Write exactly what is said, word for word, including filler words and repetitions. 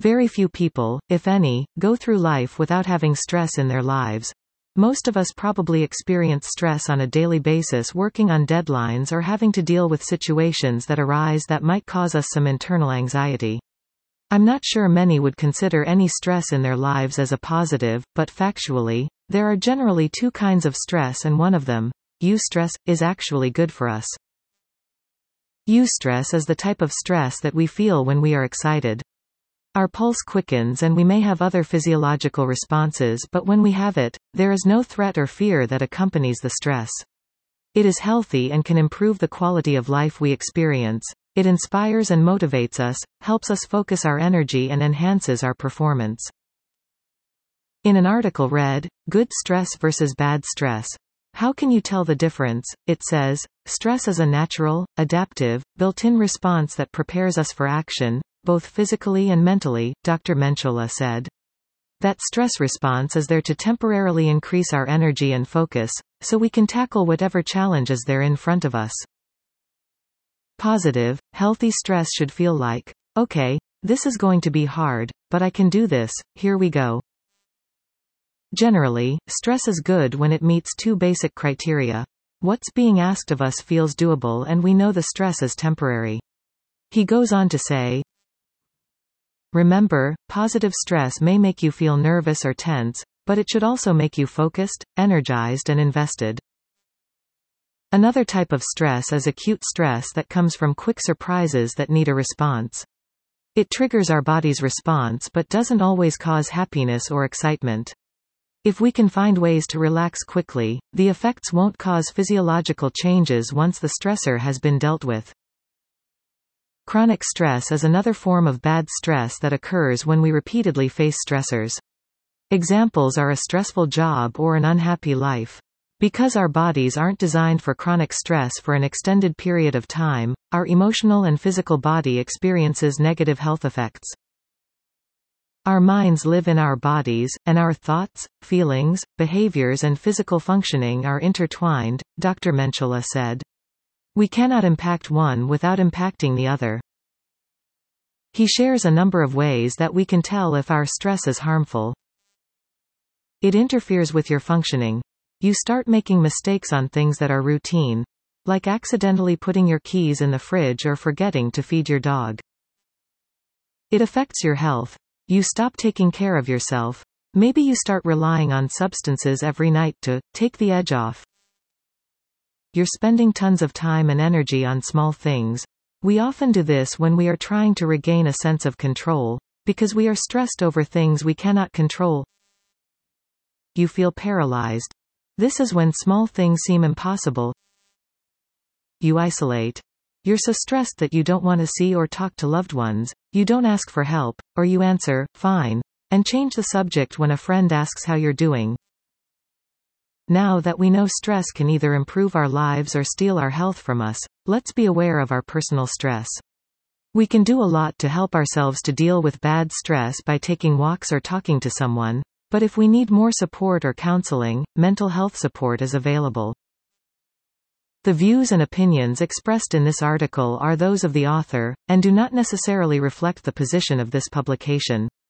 Very few people, if any, go through life without having stress in their lives. Most of us probably experience stress on a daily basis, working on deadlines or having to deal with situations that arise that might cause us some internal anxiety. I'm not sure many would consider any stress in their lives as a positive, but factually, there are generally two kinds of stress, and one of them, eustress, is actually good for us. Eustress is the type of stress that we feel when we are excited. Our pulse quickens and we may have other physiological responses, but when we have it, there is no threat or fear that accompanies the stress. It is healthy and can improve the quality of life we experience. It inspires and motivates us, helps us focus our energy and enhances our performance. In an article read, "Good Stress versus Bad Stress. How can you tell the difference?" it says, stress is a natural, adaptive, built-in response that prepares us for action, both physically and mentally, Doctor Menchola said. That stress response is there to temporarily increase our energy and focus, so we can tackle whatever challenge is there in front of us. Positive, healthy stress should feel like, okay, this is going to be hard, but I can do this, here we go. Generally, stress is good when it meets two basic criteria. What's being asked of us feels doable and we know the stress is temporary. He goes on to say, remember, positive stress may make you feel nervous or tense, but it should also make you focused, energized and invested. Another type of stress is acute stress that comes from quick surprises that need a response. It triggers our body's response but doesn't always cause happiness or excitement. If we can find ways to relax quickly, the effects won't cause physiological changes once the stressor has been dealt with. Chronic stress is another form of bad stress that occurs when we repeatedly face stressors. Examples are a stressful job or an unhappy life. Because our bodies aren't designed for chronic stress for an extended period of time, our emotional and physical body experiences negative health effects. Our minds live in our bodies, and our thoughts, feelings, behaviors and physical functioning are intertwined, Doctor Menchola said. We cannot impact one without impacting the other. He shares a number of ways that we can tell if our stress is harmful. It interferes with your functioning. You start making mistakes on things that are routine, like accidentally putting your keys in the fridge or forgetting to feed your dog. It affects your health. You stop taking care of yourself. Maybe you start relying on substances every night to take the edge off. You're spending tons of time and energy on small things. We often do this when we are trying to regain a sense of control, because we are stressed over things we cannot control. You feel paralyzed. This is when small things seem impossible. You isolate. You're so stressed that you don't want to see or talk to loved ones, you don't ask for help, or you answer, fine, and change the subject when a friend asks how you're doing. Now that we know stress can either improve our lives or steal our health from us, let's be aware of our personal stress. We can do a lot to help ourselves to deal with bad stress by taking walks or talking to someone, but if we need more support or counseling, mental health support is available. The views and opinions expressed in this article are those of the author, and do not necessarily reflect the position of this publication.